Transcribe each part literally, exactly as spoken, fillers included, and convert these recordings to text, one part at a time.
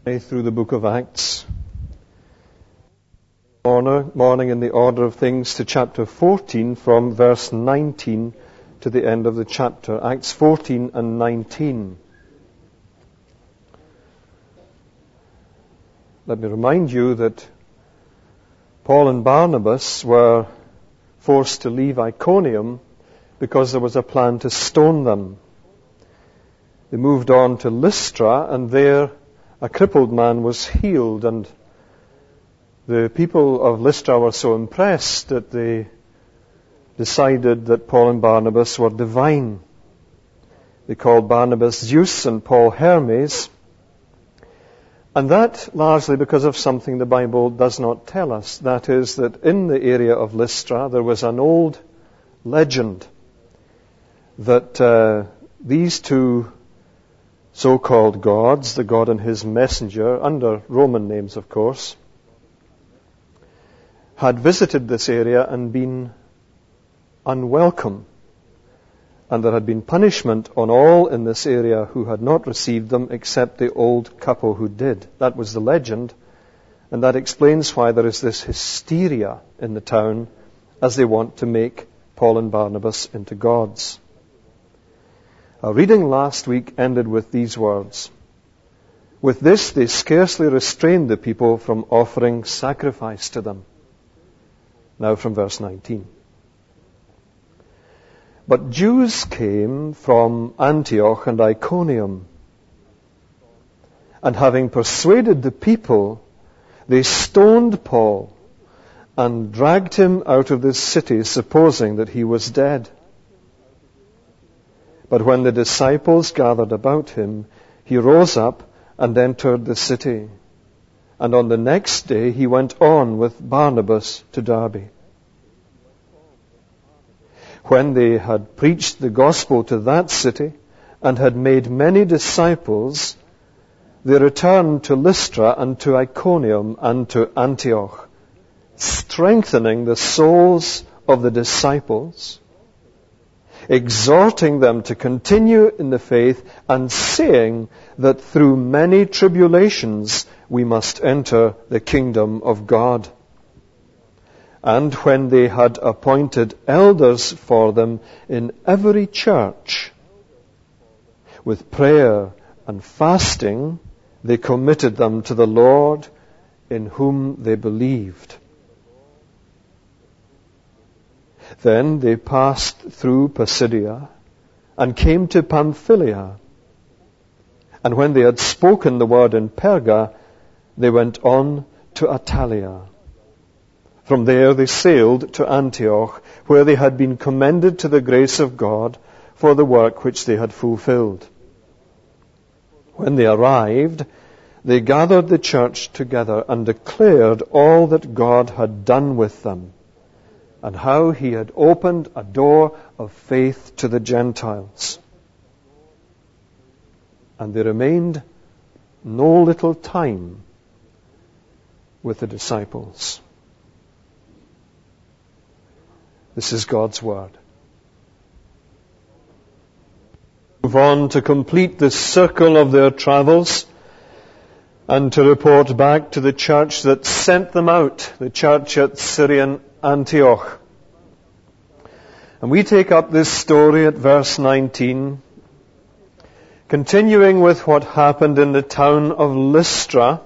Through the book of Acts. Morning in the order of things to chapter fourteen from verse nineteen to the end of the chapter. Acts fourteen and nineteen. Let me remind you that Paul and Barnabas were forced to leave Iconium because there was a plan to stone them. They moved on to Lystra, and there a crippled man was healed, and the people of Lystra were so impressed that they decided that Paul and Barnabas were divine. They called Barnabas Zeus and Paul Hermes, and that largely because of something the Bible does not tell us. That is, that in the area of Lystra there was an old legend that uh, these two so-called gods, the God and his messenger, under Roman names of course, had visited this area and been unwelcome. And there had been punishment on all in this area who had not received them except the old couple who did. That was the legend, and that explains why there is this hysteria in the town as they want to make Paul and Barnabas into gods. Our reading last week ended with these words. With this they scarcely restrained the people from offering sacrifice to them. Now from verse nineteen. But Jews came from Antioch and Iconium, and having persuaded the people, they stoned Paul and dragged him out of the city, supposing that he was dead. But when the disciples gathered about him, he rose up and entered the city. And on the next day he went on with Barnabas to Derbe. When they had preached the gospel to that city and had made many disciples, they returned to Lystra and to Iconium and to Antioch, strengthening the souls of the disciples, exhorting them to continue in the faith, and saying that through many tribulations we must enter the kingdom of God. And when they had appointed elders for them in every church, with prayer and fasting, they committed them to the Lord in whom they believed. Then they passed through Pisidia and came to Pamphylia. And when they had spoken the word in Perga, they went on to Attalia. From there they sailed to Antioch, where they had been commended to the grace of God for the work which they had fulfilled. When they arrived, they gathered the church together and declared all that God had done with them, and how he had opened a door of faith to the Gentiles. And they remained no little time with the disciples. This is God's word. Move on to complete the circle of their travels and to report back to the church that sent them out, the church at Syrian Antioch. And we take up this story at verse nineteen, continuing with what happened in the town of Lystra,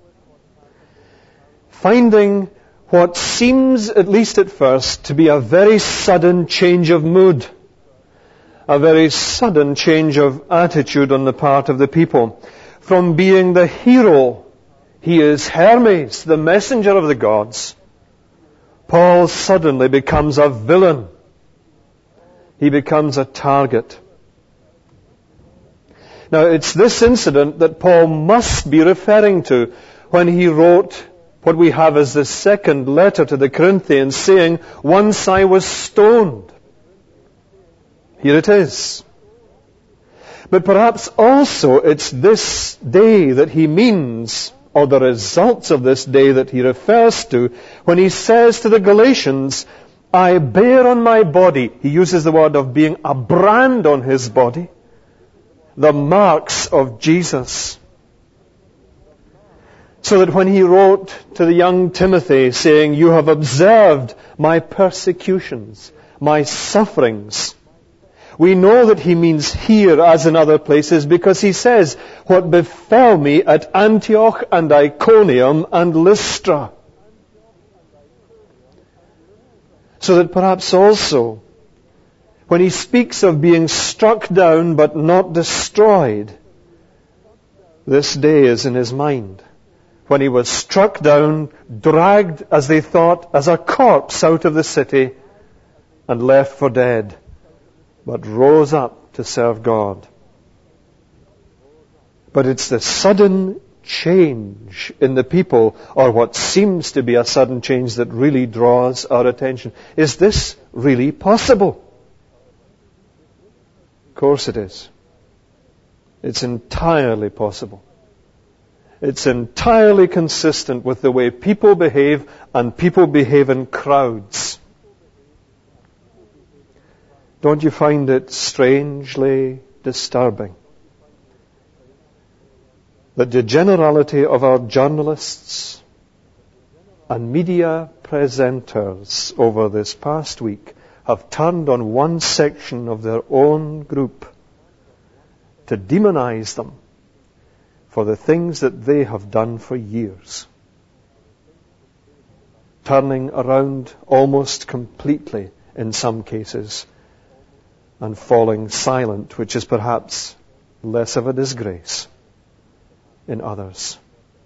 finding what seems, at least at first, to be a very sudden change of mood, a very sudden change of attitude on the part of the people. From being the hero, he is Hermes, the messenger of the gods, Paul suddenly becomes a villain. He becomes a target. Now, it's this incident that Paul must be referring to when he wrote what we have as the second letter to the Corinthians, saying, "Once I was stoned." Here it is. But perhaps also it's this day that he means, or the results of this day that he refers to, when he says to the Galatians, "I bear on my body," he uses the word of being a brand on his body, "the marks of Jesus." So that when he wrote to the young Timothy saying, you have observed my persecutions, my sufferings, we know that he means here as in other places because he says, what befell me at Antioch and Iconium and Lystra. So that perhaps also, when he speaks of being struck down but not destroyed, this day is in his mind. When he was struck down, dragged, as they thought, as a corpse out of the city, and left for dead, but rose up to serve God. But it's the sudden change in the people, or what seems to be a sudden change, that really draws our attention. Is this really possible? Of course it is. It's entirely possible. It's entirely consistent with the way people behave, and people behave in crowds. Don't you find it strangely disturbing that the generality of our journalists and media presenters over this past week have turned on one section of their own group to demonize them for the things that they have done for years, turning around almost completely in some cases and falling silent, which is perhaps less of a disgrace in others.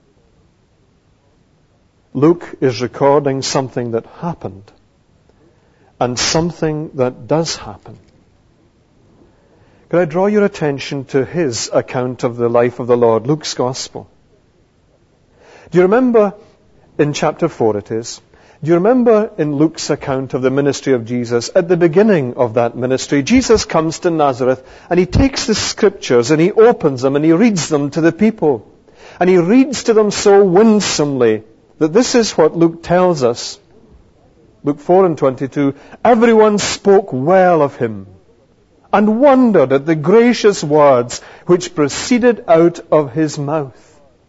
Luke is recording something that happened and something that does happen. Could I draw your attention to his account of the life of the Lord, Luke's Gospel? Do you remember, in chapter four it is, do you remember in Luke's account of the ministry of Jesus, at the beginning of that ministry, Jesus comes to Nazareth and he takes the scriptures and he opens them and he reads them to the people. And he reads to them so winsomely that this is what Luke tells us. Luke four and twenty-two, everyone spoke well of him and wondered at the gracious words which proceeded out of his mouth.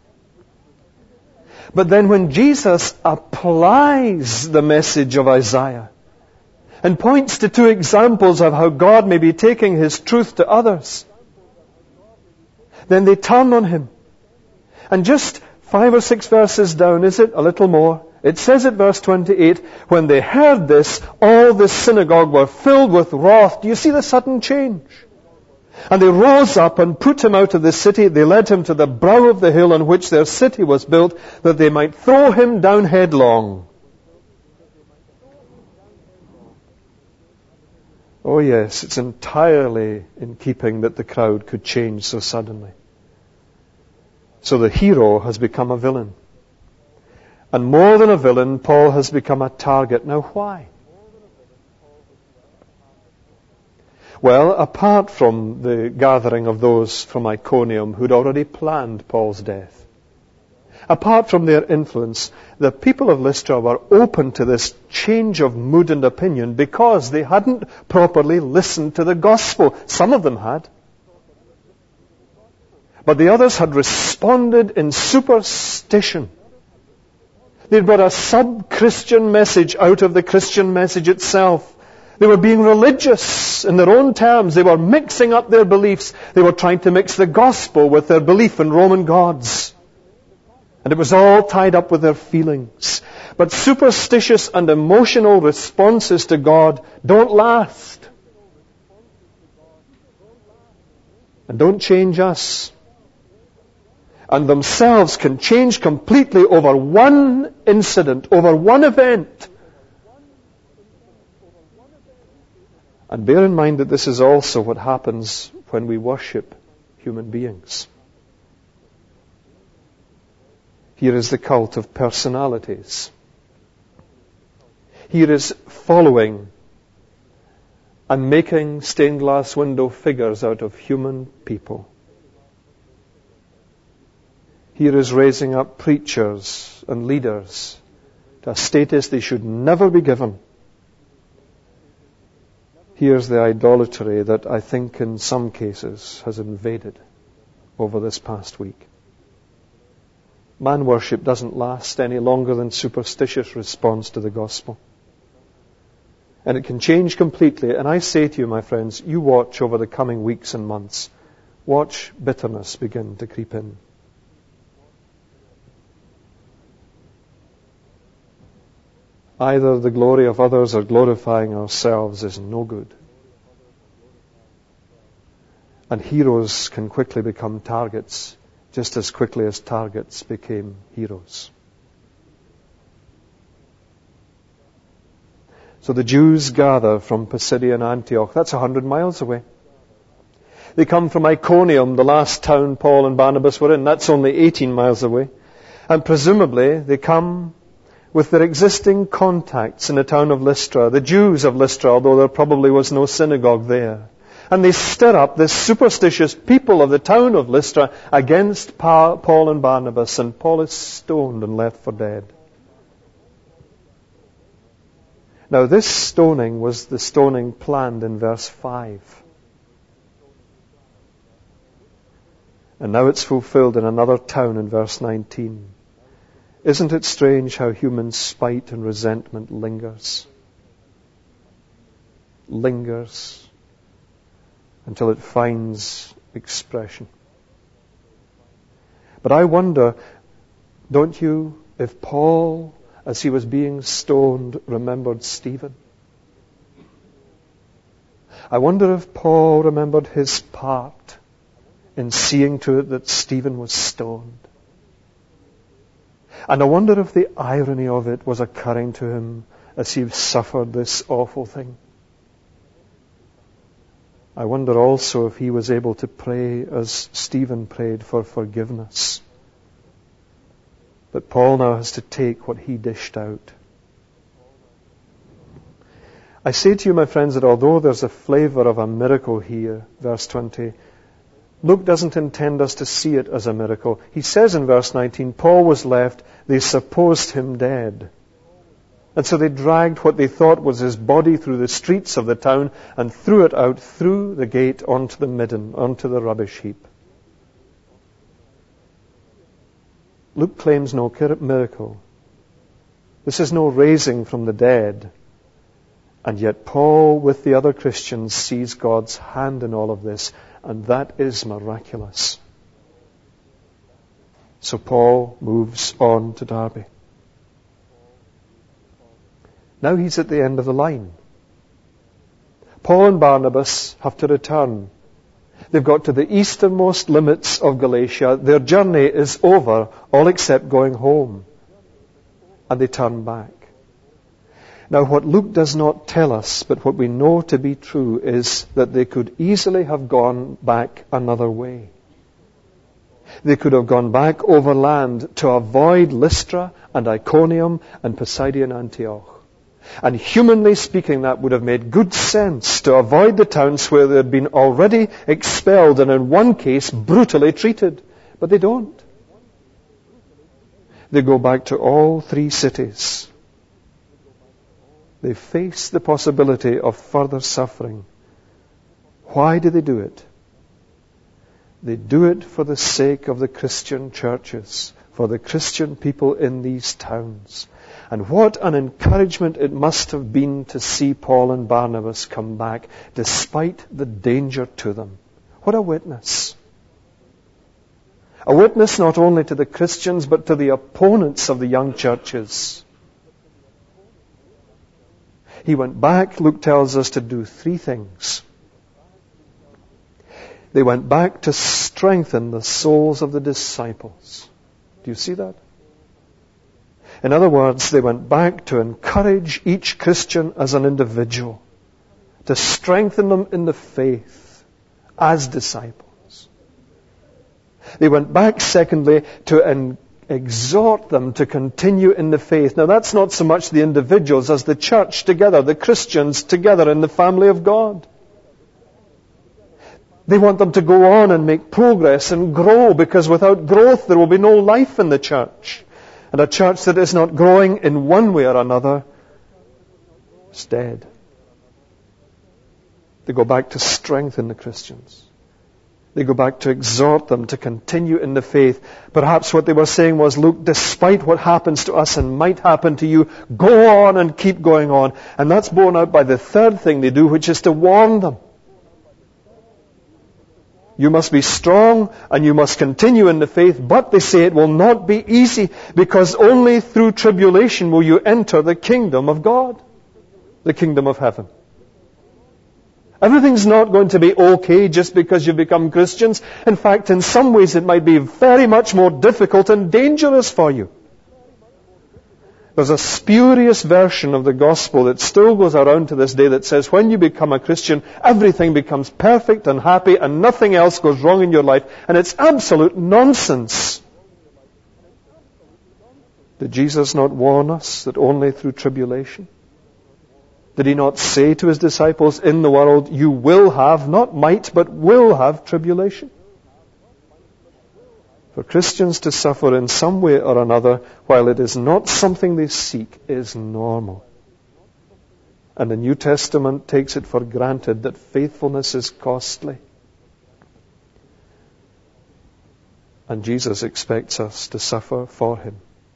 But then when Jesus applies the message of Isaiah and points to two examples of how God may be taking his truth to others, then they turn on him. And just five or six verses down, is it? A little more. It says at verse twenty-eight, when they heard this, all the synagogue were filled with wrath. Do you see the sudden change? And they rose up and put him out of the city. They led him to the brow of the hill on which their city was built, that they might throw him down headlong. Oh yes, it's entirely in keeping that the crowd could change so suddenly. So the hero has become a villain. And more than a villain, Paul has become a target. Now why? Well, apart from the gathering of those from Iconium who'd already planned Paul's death, apart from their influence, the people of Lystra were open to this change of mood and opinion because they hadn't properly listened to the gospel. Some of them had. But the others had responded in superstition. They'd brought a sub-Christian message out of the Christian message itself. They were being religious in their own terms. They were mixing up their beliefs. They were trying to mix the gospel with their belief in Roman gods. And it was all tied up with their feelings. But superstitious and emotional responses to God don't last. And don't change us. And themselves can change completely over one incident, over one event. And bear in mind that this is also what happens when we worship human beings. Here is the cult of personalities. Here is following and making stained glass window figures out of human people. Here is raising up preachers and leaders to a status they should never be given. Here's the idolatry that I think in some cases has invaded over this past week. Man worship doesn't last any longer than superstitious response to the gospel. And it can change completely. And I say to you, my friends, you watch over the coming weeks and months. Watch bitterness begin to creep in. Either the glory of others or glorifying ourselves is no good. And heroes can quickly become targets, just as quickly as targets became heroes. So the Jews gather from Pisidian Antioch. That's a hundred miles away. They come from Iconium, the last town Paul and Barnabas were in. That's only eighteen miles away. And presumably they come with their existing contacts in the town of Lystra, the Jews of Lystra, although there probably was no synagogue there. And they stir up this superstitious people of the town of Lystra against Paul and Barnabas, and Paul is stoned and left for dead. Now this stoning was the stoning planned in verse five. And now it's fulfilled in another town in verse nineteen. Isn't it strange how human spite and resentment lingers? Lingers until it finds expression. But I wonder, don't you, if Paul, as he was being stoned, remembered Stephen? I wonder if Paul remembered his part in seeing to it that Stephen was stoned. And I wonder if the irony of it was occurring to him as he suffered this awful thing. I wonder also if he was able to pray as Stephen prayed for forgiveness. But Paul now has to take what he dished out. I say to you, my friends, that although there's a flavor of a miracle here, verse twenty, Luke doesn't intend us to see it as a miracle. He says in verse nineteen, Paul was left, they supposed him dead. And so they dragged what they thought was his body through the streets of the town and threw it out through the gate onto the midden, onto the rubbish heap. Luke claims no miracle. This is no raising from the dead. And yet Paul, with the other Christians, sees God's hand in all of this, and that is miraculous. So Paul moves on to Derbe. Now he's at the end of the line. Paul and Barnabas have to return. They've got to the easternmost limits of Galatia. Their journey is over, all except going home. And they turn back. Now what Luke does not tell us, but what we know to be true, is that they could easily have gone back another way. They could have gone back overland to avoid Lystra and Iconium and Pisidian Antioch. And humanly speaking, that would have made good sense to avoid the towns where they had been already expelled and in one case brutally treated. But they don't. They go back to all three cities. They face the possibility of further suffering. Why do they do it? They do it for the sake of the Christian churches, for the Christian people in these towns. And what an encouragement it must have been to see Paul and Barnabas come back, despite the danger to them. What a witness. A witness not only to the Christians, but to the opponents of the young churches. He went back, Luke tells us, to do three things. They went back to strengthen the souls of the disciples. Do you see that? In other words, they went back to encourage each Christian as an individual, to strengthen them in the faith as disciples. They went back, secondly, to en- exhort them to continue in the faith. Now that's not so much the individuals as the church together, the Christians together in the family of God. They want them to go on and make progress and grow, because without growth there will be no life in the church. And a church that is not growing in one way or another is dead. They go back to strengthen the Christians. They go back to exhort them to continue in the faith. Perhaps what they were saying was, look, despite what happens to us and might happen to you, go on and keep going on. And that's borne out by the third thing they do, which is to warn them. You must be strong and you must continue in the faith, but they say it will not be easy, because only through tribulation will you enter the kingdom of God, the kingdom of heaven. Everything's not going to be okay just because you become Christians. In fact, in some ways it might be very much more difficult and dangerous for you. There's a spurious version of the gospel that still goes around to this day that says when you become a Christian, everything becomes perfect and happy and nothing else goes wrong in your life. And it's absolute nonsense. Did Jesus not warn us that only through tribulation? Did He not say to His disciples, in the world you will have, not might, but will have tribulation? For Christians to suffer in some way or another, while it is not something they seek, is normal. And the New Testament takes it for granted that faithfulness is costly. And Jesus expects us to suffer for Him.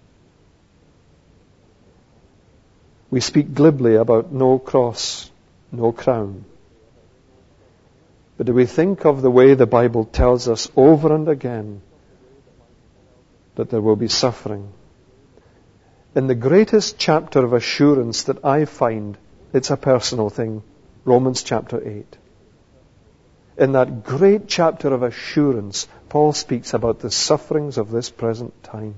We speak glibly about no cross, no crown. But do we think of the way the Bible tells us over and again that there will be suffering? In the greatest chapter of assurance that I find, it's a personal thing, Romans chapter eight. In that great chapter of assurance, Paul speaks about the sufferings of this present time.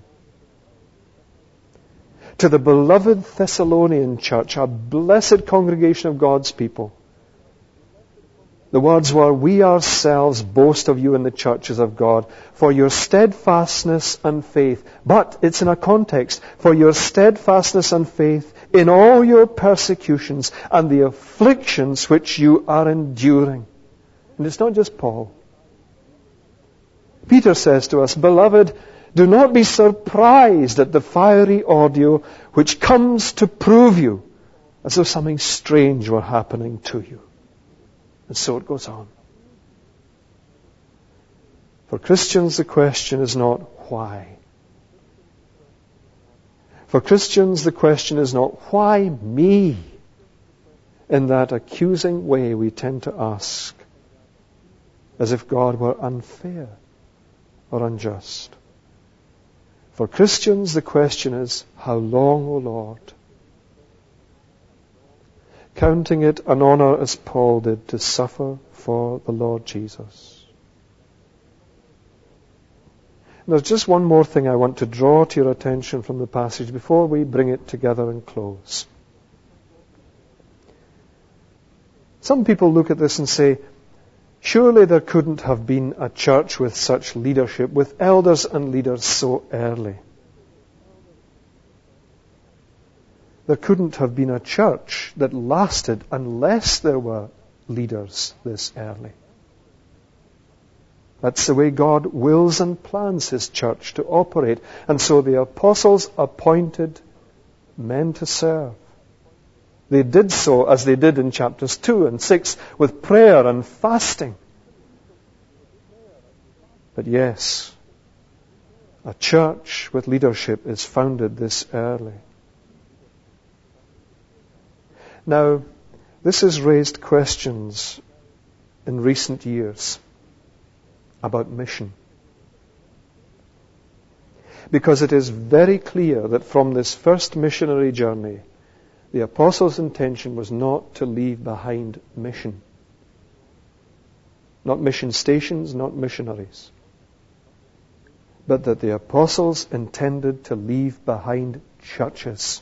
To the beloved Thessalonian church, a blessed congregation of God's people, the words were, we ourselves boast of you in the churches of God for your steadfastness and faith. But it's in a context, for your steadfastness and faith in all your persecutions and the afflictions which you are enduring. And it's not just Paul. Peter says to us, beloved, do not be surprised at the fiery ordeal which comes to prove you, as though something strange were happening to you. And so it goes on. For Christians, the question is not why. For Christians, the question is not why me, in that accusing way we tend to ask, as if God were unfair or unjust. For Christians, the question is, how long, O Lord? Counting it an honor, as Paul did, to suffer for the Lord Jesus. And there's just one more thing I want to draw to your attention from the passage before we bring it together and close. Some people look at this and say, surely there couldn't have been a church with such leadership, with elders and leaders so early. There couldn't have been a church that lasted unless there were leaders this early. That's the way God wills and plans His church to operate. And so the apostles appointed men to serve. They did so as they did in chapters two and six with prayer and fasting. But yes, a church with leadership is founded this early. Now, this has raised questions in recent years about mission. Because it is very clear that from this first missionary journey, the apostles' intention was not to leave behind mission. Not mission stations, not missionaries. But that the apostles intended to leave behind churches.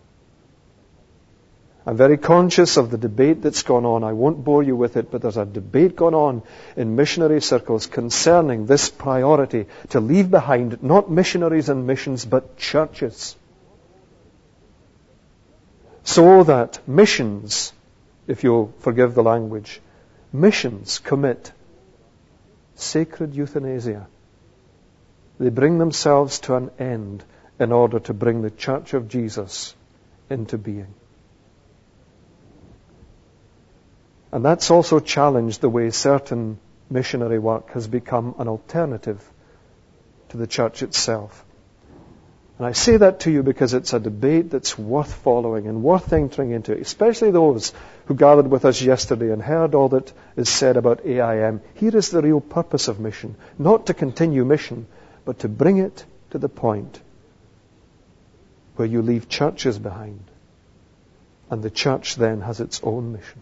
I'm very conscious of the debate that's gone on. I won't bore you with it, but there's a debate going on in missionary circles concerning this priority to leave behind not missionaries and missions, but churches. So that missions, if you'll forgive the language, missions commit sacred euthanasia. They bring themselves to an end in order to bring the Church of Jesus into being. And that's also challenged the way certain missionary work has become an alternative to the church itself. And I say that to you because it's a debate that's worth following and worth entering into, especially those who gathered with us yesterday and heard all that is said about A I M. Here is the real purpose of mission, not to continue mission, but to bring it to the point where you leave churches behind, and the church then has its own mission.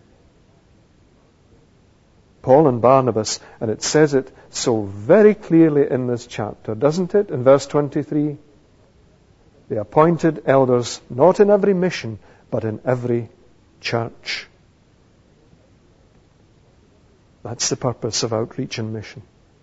Paul and Barnabas, and it says it so very clearly in this chapter, doesn't it? In verse twenty-three, they appointed elders not in every mission, but in every church. That's the purpose of outreach and mission.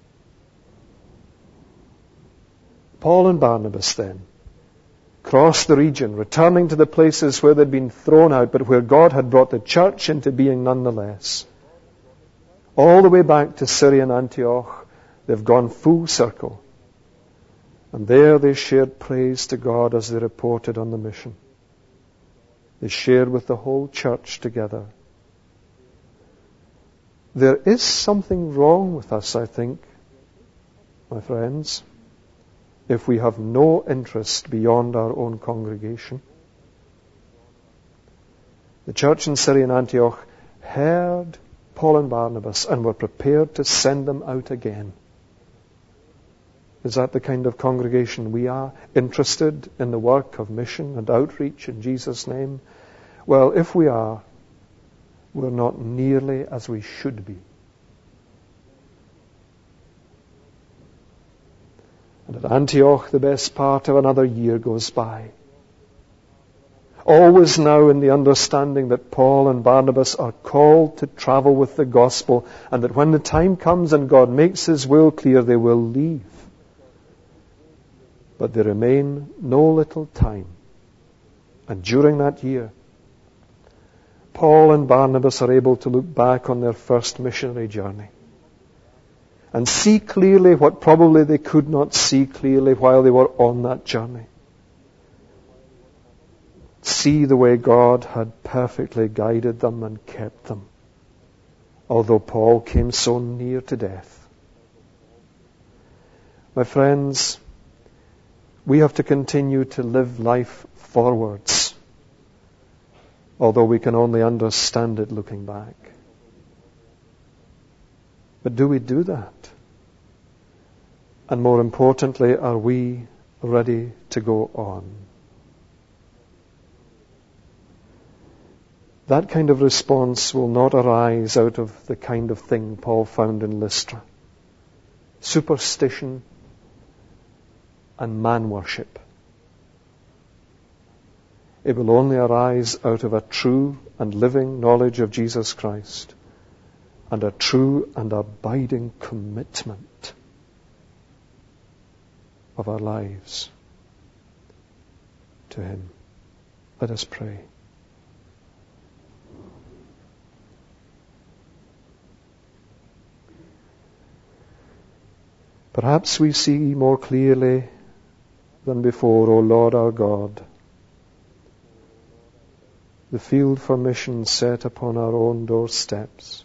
Paul and Barnabas then crossed the region, returning to the places where they'd been thrown out, but where God had brought the church into being nonetheless. All the way back to Syrian Antioch, they've gone full circle. And there they shared praise to God as they reported on the mission. They shared with the whole church together. There is something wrong with us, I think, my friends, if we have no interest beyond our own congregation. The church in Syrian Antioch heard Paul and Barnabas and were prepared to send them out again. Is that the kind of congregation we are? Interested in the work of mission and outreach in Jesus' name? Well, if we are, we're not nearly as we should be. And at Antioch, the best part of another year goes by. Always now in the understanding that Paul and Barnabas are called to travel with the gospel, and that when the time comes and God makes His will clear, they will leave. But they remain no little time. And during that year, Paul and Barnabas are able to look back on their first missionary journey and see clearly what probably they could not see clearly while they were on that journey. See the way God had perfectly guided them and kept them, although Paul came so near to death. My friends, we have to continue to live life forwards, although we can only understand it looking back. But do we do that? And more importantly, are we ready to go on? That kind of response will not arise out of the kind of thing Paul found in Lystra. Superstition and man worship. It will only arise out of a true and living knowledge of Jesus Christ and a true and abiding commitment of our lives to Him. Let us pray. Perhaps we see more clearly than before, O Lord our God, the field for mission set upon our own doorsteps.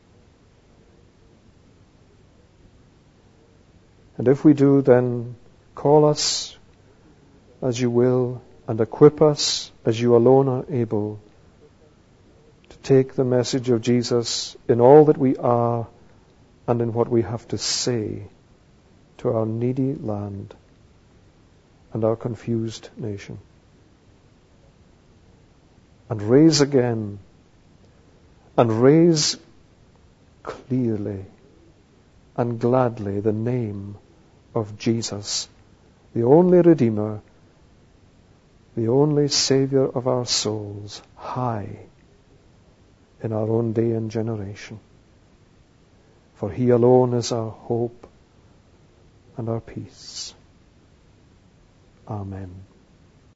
And if we do, then call us as you will and equip us as you alone are able to take the message of Jesus in all that we are and in what we have to say to our needy land and our confused nation. And raise again, and raise clearly and gladly the name of Jesus, the only Redeemer, the only Saviour of our souls, high in our own day and generation. For He alone is our hope and our peace. Amen.